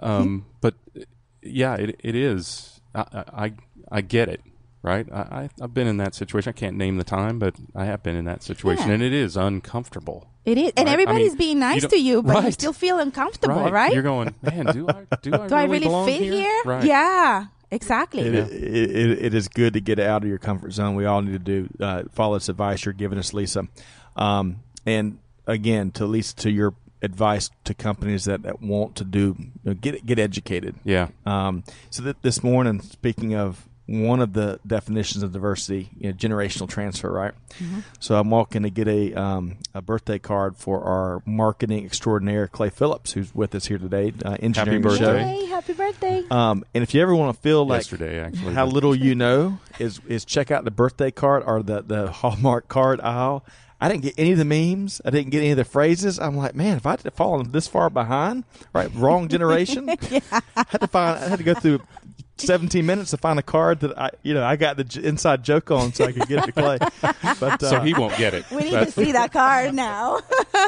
yeah, it is. I get it, right? I've been in that situation. I can't name the time, but I have been in that situation, and it is uncomfortable. It is, and everybody's being nice to you, but you right. still feel uncomfortable, right? You're going, man, do I really belong fit here? Right. Yeah. Exactly. It is good to get out of your comfort zone. We all need to do follow this advice you're giving us, Lisa. And again, to your advice to companies that want to do get educated. Yeah. So that this morning, speaking of one of the definitions of diversity, generational transfer, right? So I'm walking to get a birthday card for our marketing extraordinaire, Clay Phillips, who's with us here today, engineering Happy the show. birthday. Hey, happy birthday. And if you ever want to feel like Yesterday, actually. how little you know, is check out the birthday card or the Hallmark card aisle. I didn't get any of the memes. I didn't get any of the phrases. I'm like, man, if I had fallen this far behind, right, wrong generation, I had to go through 17 minutes to find a card that I got the inside joke on so I could get it to Clay. But So he won't get it. We need to see that card now.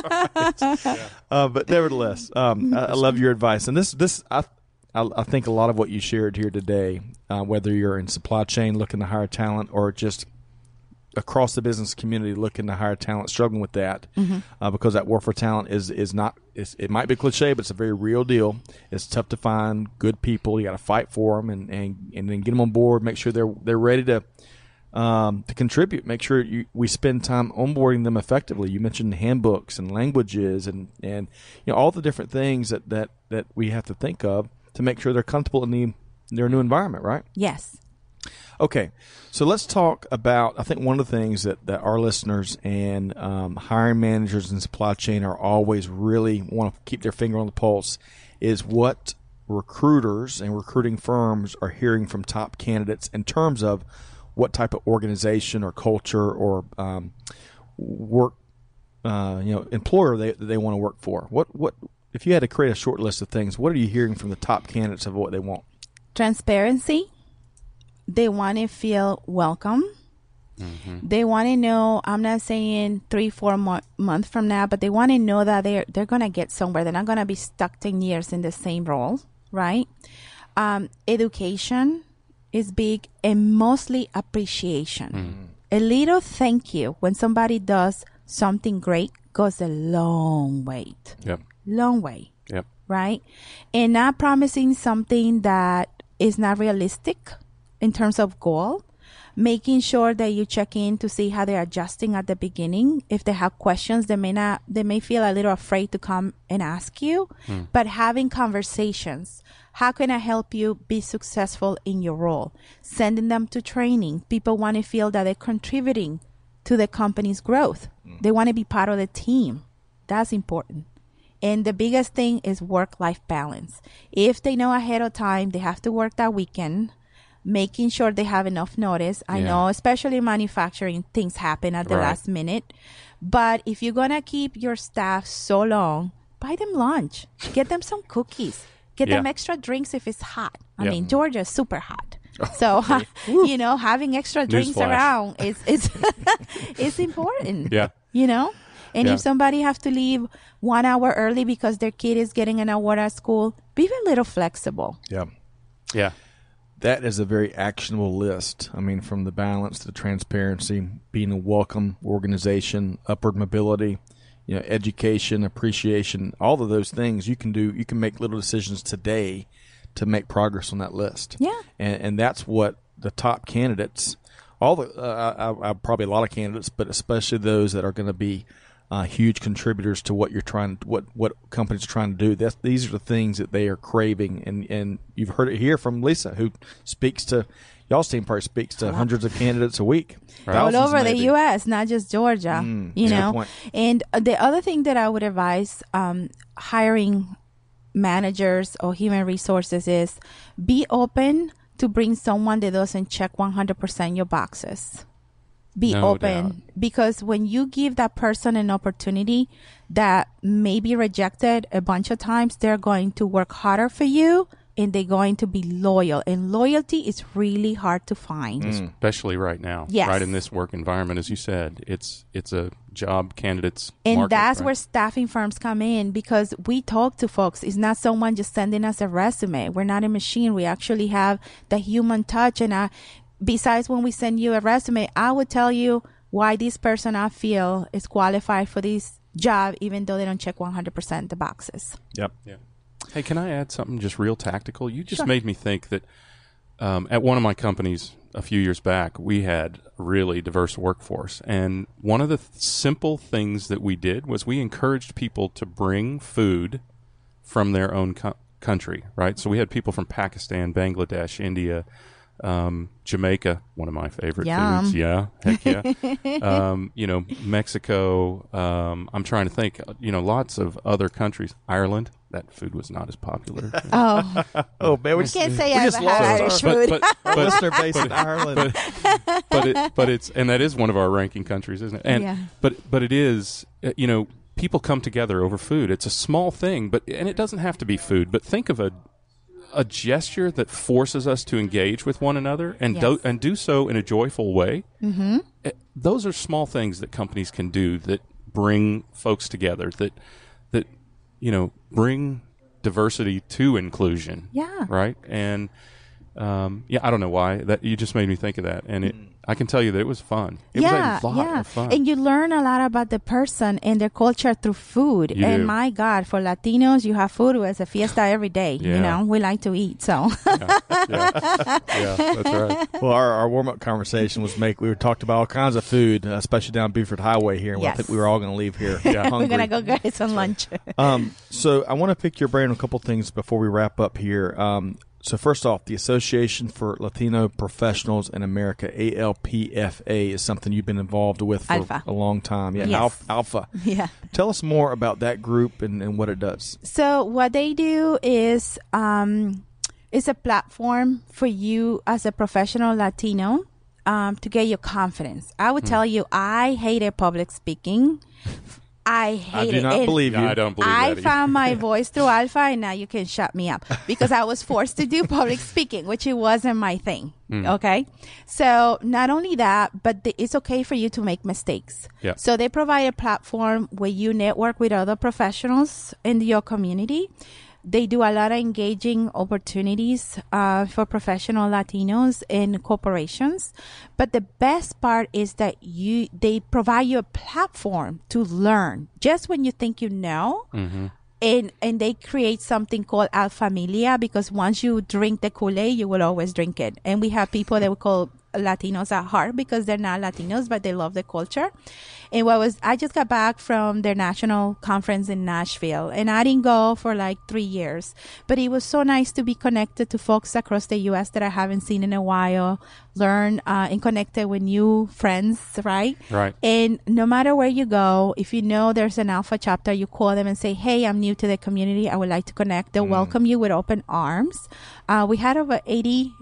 but nevertheless, I love your advice, and this I think a lot of what you shared here today, whether you're in supply chain looking to hire talent or just across the business community looking to hire talent, struggling with that, because that war for talent is not. It might be cliche, but it's a very real deal. It's tough to find good people. You got to fight for them and then get them on board. Make sure they're ready to contribute. Make sure we spend time onboarding them effectively. You mentioned handbooks and languages and all the different things that we have to think of to make sure they're comfortable in their new environment. Right? Yes. Okay, so let's talk about, I think one of the things that our listeners and hiring managers in supply chain are always really want to keep their finger on the pulse is what recruiters and recruiting firms are hearing from top candidates in terms of what type of organization or culture or work employer they want to work for. What if you had to create a short list of things, what are you hearing from the top candidates of what they want? Transparency. They want to feel welcome. They want to know, I'm not saying 3-4 months from now, but they want to know that they're going to get somewhere. They're not going to be stuck 10 years in the same role, right? Education is big, and mostly appreciation. A little thank you when somebody does something great goes a long way. Yep. Long way. Yep. Right? And not promising something that is not realistic in terms of goal, making sure that you check in to see how they're adjusting at the beginning. If they have questions, they may feel a little afraid to come and ask you, but having conversations. How can I help you be successful in your role? Sending them to training. People want to feel that they're contributing to the company's growth. They want to be part of the team. That's important. And the biggest thing is work-life balance. If they know ahead of time they have to work that weekend, making sure they have enough notice. I know, especially in manufacturing, things happen at the last minute. But if you're going to keep your staff so long, buy them lunch. Get them some cookies. Get them extra drinks if it's hot. I mean, Georgia is super hot. So, having extra drinks around is important. Yeah. And if somebody have to leave 1 hour early because their kid is getting an award at school, be a little flexible. Yeah. Yeah. That is a very actionable list. I mean, from the balance to the transparency, being a welcome organization, upward mobility, education, appreciation, all of those things you can do. You can make little decisions today to make progress on that list. Yeah. And that's what the top candidates, probably a lot of candidates, but especially those that are going to be huge contributors to what what companies are trying to do. These are the things that they are craving, and you've heard it here from Lisa, who speaks to y'all's team. Probably speaks to hundreds of candidates a week, all over the U.S., not just Georgia. Good point. And the other thing that I would advise hiring managers or human resources is be open to bring someone that doesn't check 100% your boxes. Be open, because when you give that person an opportunity that may be rejected a bunch of times, they're going to work harder for you and they're going to be loyal. And loyalty is really hard to find. Especially right now. Yes. Right in this work environment, as you said. It's a job candidates and market, that's right? where staffing firms come in, because we talk to folks. It's not someone just sending us a resume. We're not a machine. We actually have the human touch. And besides, when we send you a resume, I would tell you why this person I feel is qualified for this job, even though they don't check 100% the boxes. Yep. Yeah. Hey, can I add something just real tactical? You just made me think that at one of my companies a few years back, we had a really diverse workforce. And one of the simple things that we did was we encouraged people to bring food from their own country, right? So we had people from Pakistan, Bangladesh, India, Jamaica, one of my favorite Yum. foods. Yeah, heck yeah. Mexico. I'm trying to think. Lots of other countries. Ireland. That food was not as popular. Oh, Oh, man, we I can't say we I just ever had lost Irish our food. listener base in Ireland. but it's and that is one of our ranking countries, isn't it? And Yeah. but it is people come together over food. It's a small thing, and it doesn't have to be food. But think of a gesture that forces us to engage with one another and Yes. do so in a joyful way. Mm-hmm. Those are small things that companies can do that bring folks together. That bring diversity to inclusion. Yeah. Right. And I don't know why that you just made me think of that, and I can tell you that it was fun. It was a lot of fun. And you learn a lot about the person and their culture through food. You and do. my God, for Latinos, you have food as a fiesta every day. Yeah. We like to eat. So yeah, that's right. Well, our warm-up conversation was we talked about all kinds of food, especially down Beaufort Highway here. And I Yes. think we were all going to leave here Yeah. hungry. we're going to go get some lunch. So I want to pick your brain on a couple things before we wrap up here. So first off, the Association for Latino Professionals in America, ALPFA, is something you've been involved with for Alpha. a long time. Yeah, Yes. Alpha. Yeah. Tell us more about that group and what it does. So what they do is it's a platform for you as a professional Latino to get your confidence. I would tell you, I hated public speaking. I hated I do not it. believe you. I don't believe I that either. found my voice through Alpha, and now you can shut me up because I was forced to do public speaking, which it wasn't my thing. Okay. So not only that, but it's okay for you to make mistakes. Yeah. So they provide a platform where you network with other professionals in your community. They do a lot of engaging opportunities for professional Latinos in corporations. But the best part is that they provide you a platform to learn just when you think you know. Mm-hmm. And they create something called Alfamilia, because once you drink the Kool-Aid, you will always drink it. And we have people that we call Latinos at heart because they're not Latinos, but they love the culture. And I just got back from their national conference in Nashville, and I didn't go for like 3 years, but it was so nice to be connected to folks across the U.S. that I haven't seen in a while, learn and connected with new friends, right? Right. And no matter where you go, if you know there's an Alpha chapter, you call them and say, hey, I'm new to the community. I would like to connect. They'll welcome you with open arms. We had over 80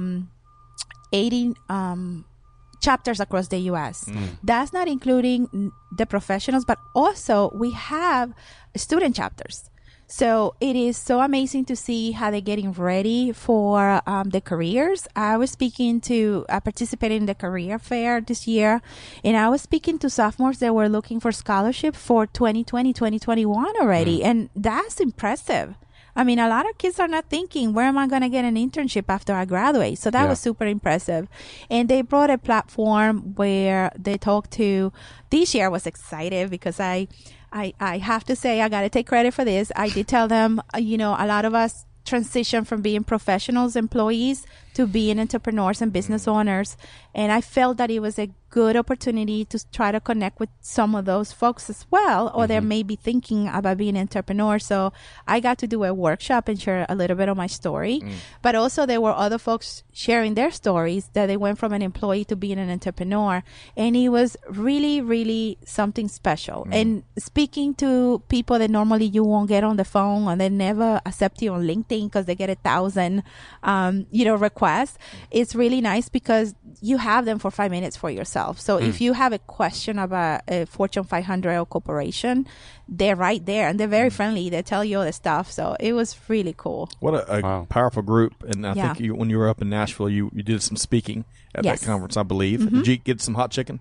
chapters across the U.S. That's not including the professionals, but also we have student chapters. So it is so amazing to see how they're getting ready for the careers. I was participating in the career fair this year, and I was speaking to sophomores that were looking for scholarship for 2020, 2021 already. And that's impressive. I mean, a lot of kids are not thinking, where am I going to get an internship after I graduate? So that was super impressive. And they brought a platform where they talked to, this year I was excited because I have to say, I got to take credit for this. I did tell them, a lot of us transition from being professionals, employees, to being entrepreneurs and business owners. And I felt that it was a good opportunity to try to connect with some of those folks as well, or they may be thinking about being an entrepreneur. So I got to do a workshop and share a little bit of my story. But also there were other folks sharing their stories that they went from an employee to being an entrepreneur. And it was really, really something special. And speaking to people that normally you won't get on the phone, or they never accept you on LinkedIn because they get 1,000, requests. It's really nice because you have them for 5 minutes for yourself. So if you have a question about a Fortune 500 corporation, they're right there and they're very friendly. They tell you all the stuff. So it was really cool. What a powerful group. And I think when you were up in Nashville, you did some speaking at that conference, I believe. Did you get some hot chicken?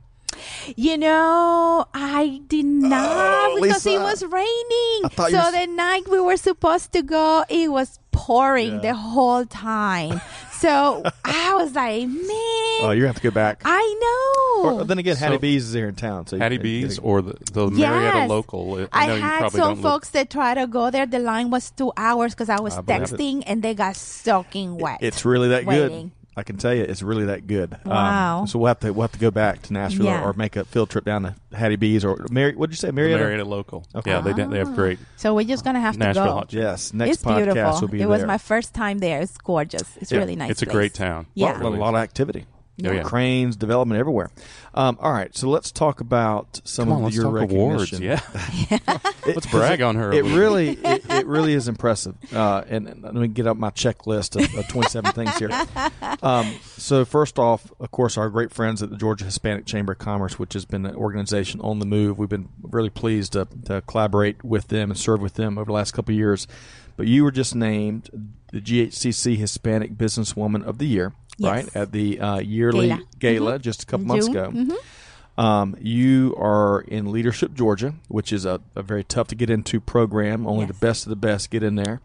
I did not because Lisa, it was raining. thought So the night we were supposed to go, it was pouring the whole time. So I was like, man. Oh, you have to go back. I know. Or, then again, Hattie B's is here in town. So Hattie B's or the Marietta local. I know you had probably some don't folks that try to go there. The line was 2 hours because I was believe texting and they got soaking wet. It's really that good. waiting. I can tell you, it's really that good. Wow. So we'll have to go back to Nashville or make a field trip down to Hattie B's or what did you say, Marietta? Marietta Local. Okay. Yeah, they have great. So we're just gonna have Nashville to go. hot chicken. Yes, next It's podcast beautiful. will be It there. was my first time there. It's gorgeous. It's really nice. It's a place. great town. Yeah. a lot of activity. Oh, yeah. Cranes, development everywhere. All right, so let's talk about some of let's your talk awards. recognition. Yeah. Let's brag on her. It really is impressive. And let me get up my checklist of 27 things here. So first off, of course, our great friends at the Georgia Hispanic Chamber of Commerce, which has been an organization on the move. We've been really pleased to collaborate with them and serve with them over the last couple of years. But you were just named the GHCC Hispanic Businesswoman of the Year, right? At the yearly gala just a couple months ago. You are in Leadership Georgia, which is a very tough to get into program. Only the best of the best get in there.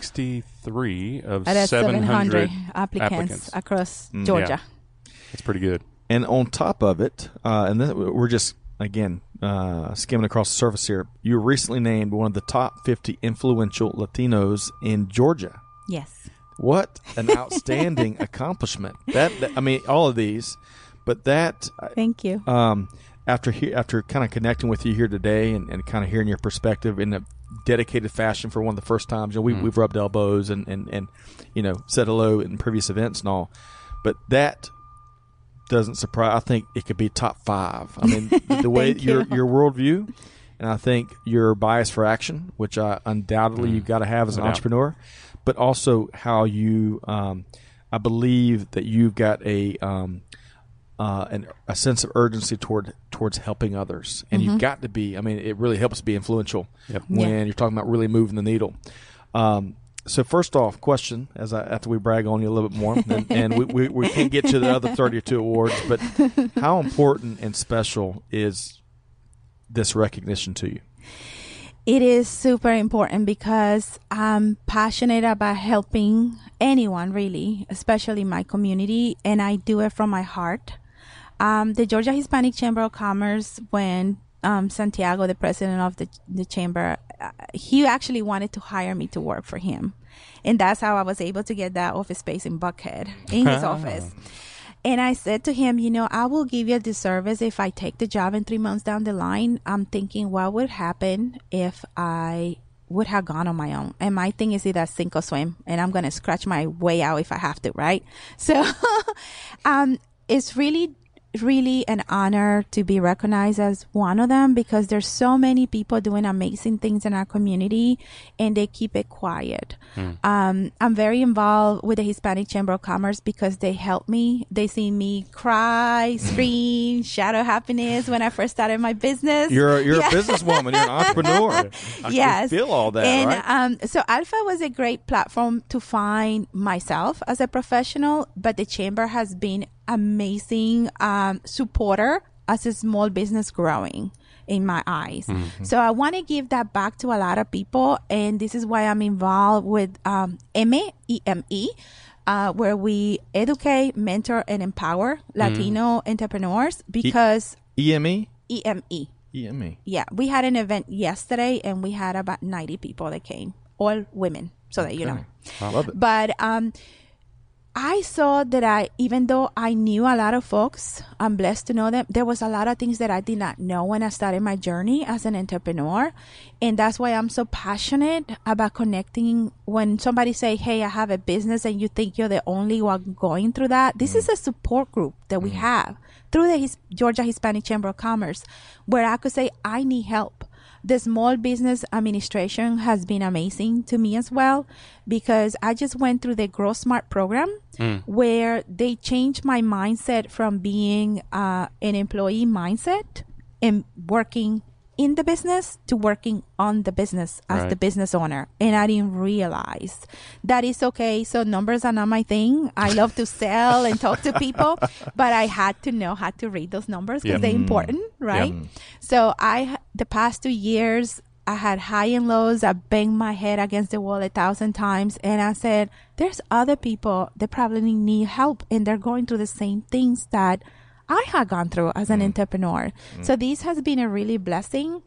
63 of Out of 700 applicants across Georgia. Yeah. That's pretty good. And on top of it, and then we're just, again, skimming across the surface here, you were recently named one of the top 50 influential Latinos in Georgia. Yes. What an outstanding accomplishment. That I mean, all of these, but that... Thank you. After kind of connecting with you here today and kind of hearing your perspective in a dedicated fashion for one of the first times, we've rubbed elbows and said hello in previous events and all, but that doesn't surprise. I think it could be top 5. I mean, the way your worldview, and I think your bias for action, which undoubtedly you've got to have as an entrepreneur, but also how you, I believe that you've got a sense of urgency towards helping others, and you've got to be. I mean, it really helps to be influential when you're talking about really moving the needle. So first off, question after we brag on you a little bit more, and we can't get to the other 32 awards, but how important and special is this recognition to you? It is super important because I'm passionate about helping anyone, really, especially my community, and I do it from my heart. The Georgia Hispanic Chamber of Commerce, when Santiago, the president of the chamber, he actually wanted to hire me to work for him. And that's how I was able to get that office space in Buckhead, in his office. And I said to him, I will give you the service if I take the job, and 3 months down the line, I'm thinking, what would happen if I would have gone on my own? And my thing is either sink or swim, and I'm going to scratch my way out if I have to, right? So it's really an honor to be recognized as one of them, because there's so many people doing amazing things in our community and they keep it quiet. I'm very involved with the Hispanic Chamber of Commerce because they help me. They see me cry, scream, shadow happiness when I first started my business. You're a businesswoman. You're an entrepreneur. I feel all that, and, right? So Alpha was a great platform to find myself as a professional, but the chamber has been amazing supporter as a small business growing in my eyes. So I want to give that back to a lot of people, and this is why I'm involved with EME, where we educate, mentor, and empower Latino entrepreneurs. Because EME? EME. EME. Yeah, we had an event yesterday, and we had about 90 people that came, all women, so that you know. I love it. But I saw that even though I knew a lot of folks, I'm blessed to know them, there was a lot of things that I did not know when I started my journey as an entrepreneur. And that's why I'm so passionate about connecting. When somebody say, hey, I have a business, and you think you're the only one going through that, this is a support group that we have through the Georgia Hispanic Chamber of Commerce, where I could say, I need help. The Small Business Administration has been amazing to me as well, because I just went through the Grow Smart program where they changed my mindset from being an employee mindset and working in the business to working on the business as the business owner. And I didn't realize that it's okay. So numbers are not my thing. I love to sell and talk to people, but I had to know how to read those numbers because they're important, right? So the past 2 years, I had high and lows. I banged my head against the wall 1,000 times. And I said, there's other people that probably need help, and they're going through the same things that I had gone through as an entrepreneur. So this has been a really blessing.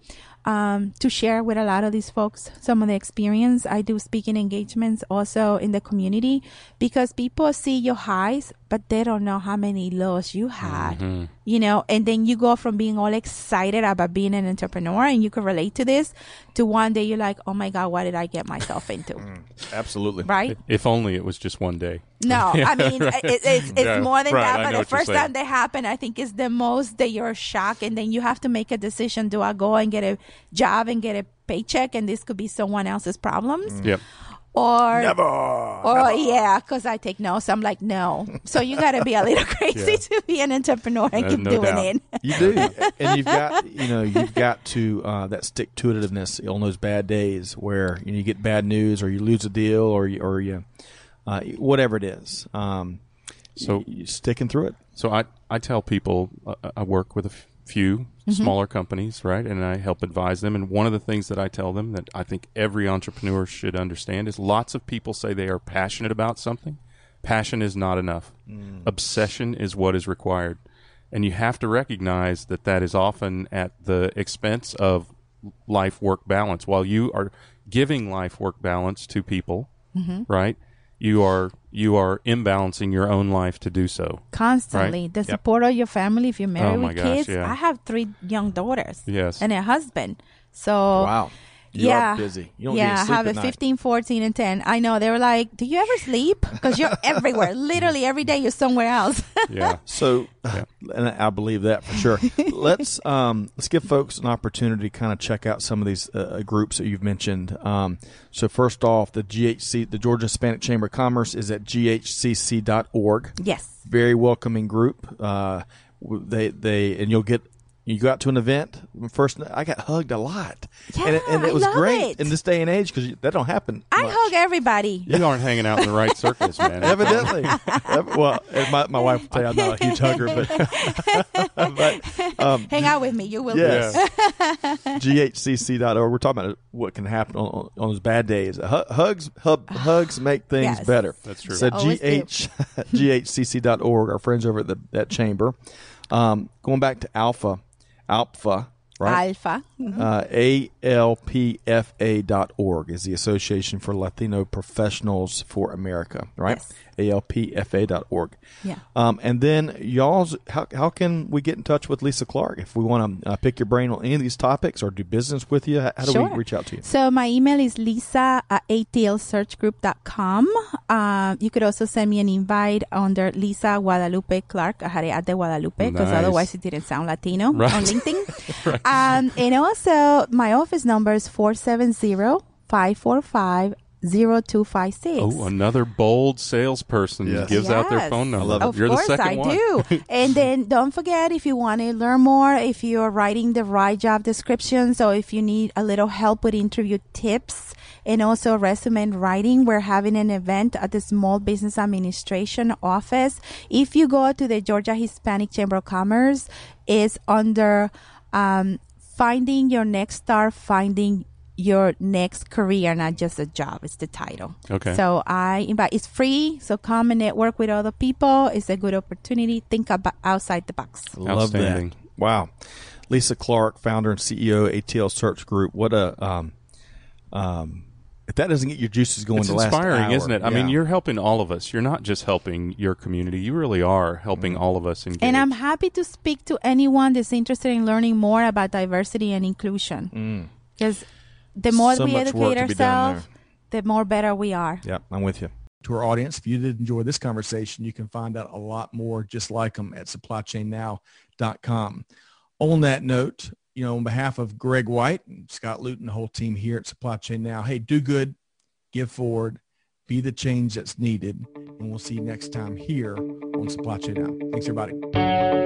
to share with a lot of these folks some of the experience. I do speaking engagements also in the community because people see your highs, but they don't know how many lows you had, you know, and then you go from being all excited about being an entrepreneur, and you can relate to this, to one day you're like, oh my God, what did I get myself into? Absolutely. Right? If only it was just one day. No, I mean, it's more than right, that, but the first time they happen, I think is the most that you're shocked, and then you have to make a decision. Do I go and get a job and get a paycheck, and this could be someone else's problems? Yep. Or Never. yeah, because I take no. So I'm like, no. So you got to be a little crazy to be an entrepreneur and keep no doing doubt. it. You do, and you've got to that stick to itiveness on those bad days where you get bad news, or you lose a deal, or you whatever it is. So you sticking through it. So I tell people I work with a few smaller companies, right? And I help advise them. And one of the things that I tell them that I think every entrepreneur should understand is lots of people say they are passionate about something. Passion is not enough. Obsession is what is required. And you have to recognize that that is often at the expense of life-work balance. While you are giving life-work balance to people, right? You are imbalancing your own life to do so. Constantly. Right? The support of your family, if you're married my with gosh, kids. yeah. I have 3 young daughters. Yes. And a husband. So Wow. You yeah, are busy. You don't yeah, get I sleep have at a night. 15, 14, and 10. I know. They were like, do you ever sleep? Because you're everywhere. Literally every day you're somewhere else. Yeah. So, and I believe that for sure. Let's give folks an opportunity to kind of check out some of these groups that you've mentioned. So first off, the GHC, the Georgia Hispanic Chamber of Commerce, is at ghcc.org. Yes. Very welcoming group. You go out to an event. First, I got hugged a lot, Yeah, and it was I love great it. in this day and age because that don't happen. I much. hug everybody. You aren't hanging out in the right circles, man. Evidently. Well, and my wife will tell you I'm not a huge hugger, but Hang out with me. You will. yes. Yeah. GHCC.org. We're talking about what can happen on those bad days. Hugs make things Yes. better. That's true. So Always do. GHCC.org, our friends over at that chamber. Going back to Alpha, right? Alpha. ALPFA.org is the Association for Latino Professionals for America, right? Yes. ALPFA.org. Yeah. And then how can we get in touch with Lisa Clark if we want to pick your brain on any of these topics or do business with you? How do Sure. we reach out to you? So my email is lisa@atlsearchgroup.com. You could also send me an invite under Lisa Guadalupe Clark. I had it at the Guadalupe because Nice. otherwise it didn't sound Latino Right. on LinkedIn. And also my office number is 470-545-0256. Oh, another bold salesperson Yes. gives out their Yes. phone number. I love it. Of You're course, the second I one. do. And then don't forget, if you want to learn more, if you're writing the right job descriptions, or if you need a little help with interview tips and also resume writing, we're having an event at the Small Business Administration office. If you go to the Georgia Hispanic Chamber of Commerce, it's under finding your next star, finding your next career, not just a job. It's the title. Okay. So I invite, it's free. So come and network with other people. It's a good opportunity. Think about outside the box. Love that. Outstanding. Wow. Lisa Clark, founder and CEO, ATL Search Group. What a, if that doesn't get your juices going It's the last inspiring, hour, isn't it? I mean, yeah. you're helping all of us. You're not just helping your community. You really are helping all of us engage. And I'm happy to speak to anyone that's interested in learning more about diversity and inclusion. Because the more So we much work educate to be done ourselves, the more better we are. Yep, I'm with you. To our audience, if you did enjoy this conversation, you can find out a lot more just like them at supplychainnow.com. On that note, on behalf of Greg White and Scott Luton, the whole team here at Supply Chain Now, hey, do good, give forward, be the change that's needed, and we'll see you next time here on Supply Chain Now. Thanks, everybody.